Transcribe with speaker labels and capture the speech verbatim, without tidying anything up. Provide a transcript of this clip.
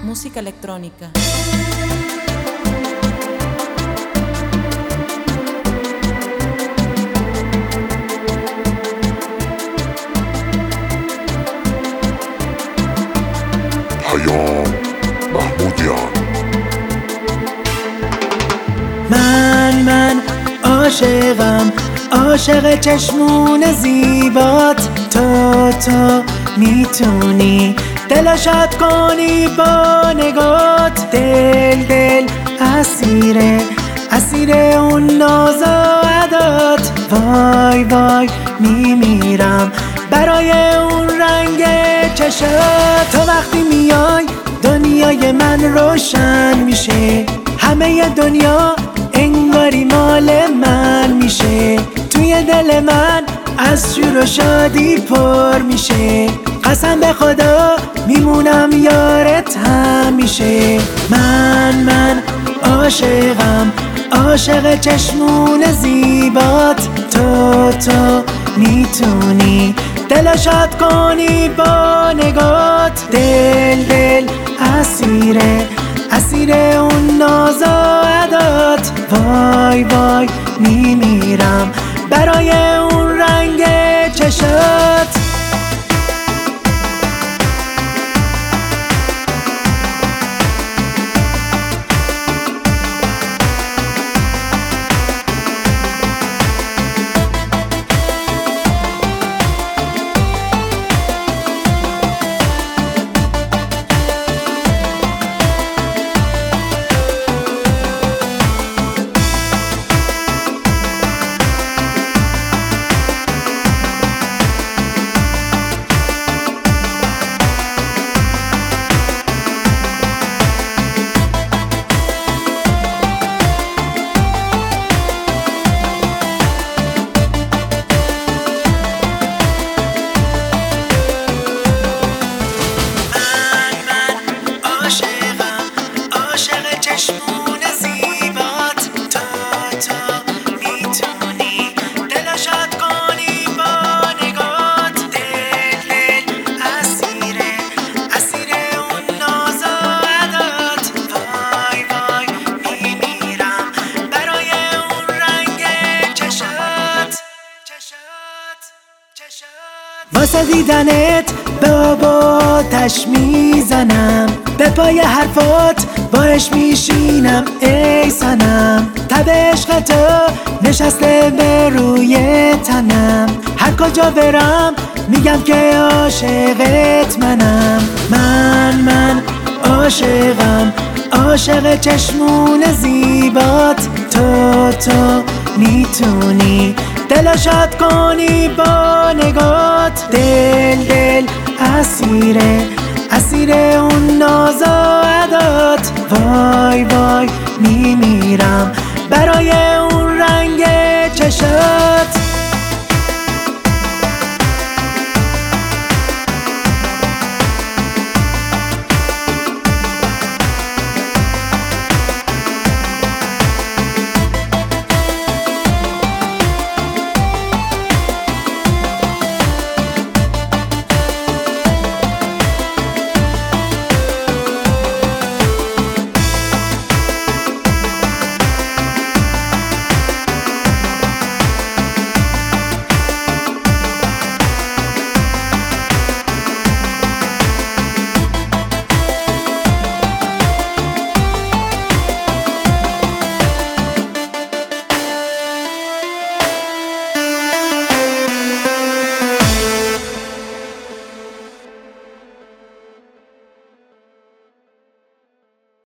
Speaker 1: música electrónica.
Speaker 2: پیام محمودیان.
Speaker 3: من من عاشقم، عاشق چشمون زیبات. تو تو میتونی دل شاد کنی با نگات. دل دل اسیره اسیر اون ناز و عدات. وای وای میمیرم برای اون رنگ چشات. تو وقتی میای دنیای من روشن میشه، همه دنیا انگاری مال من میشه. توی دل من از شور و شادی پر میشه. قسم به خدا میمونم یارت همیشه. من من عاشقم، عاشق چشمون زیبات. تو تو میتونی دل شاد کنی با نگات. دل دل اسیره اسیر اون ناز و عدات. وای وای میمیرم برای اون رنگ چشات. چشمون زیبات. تو تو میتونی دل شاد کنی با نگات. دل دل اسیره اسیر اون ناز و عدات. وای وای میمیرم برای اون رنگ چشات چشات چشات. واسه دیدنت بابا تش میزنم، به پای حرفات باش میشینم ای سنم. تب عشق تو نشسته به روی تنم، هر کجا برم میگم که عاشقت منم. من من عاشقم، عاشق چشمون زیبات. تو تو میتونی دل شاد کنی با نگات. دل دل اسیره اسیر اون ناز و عدات. وای وای میمیرم برای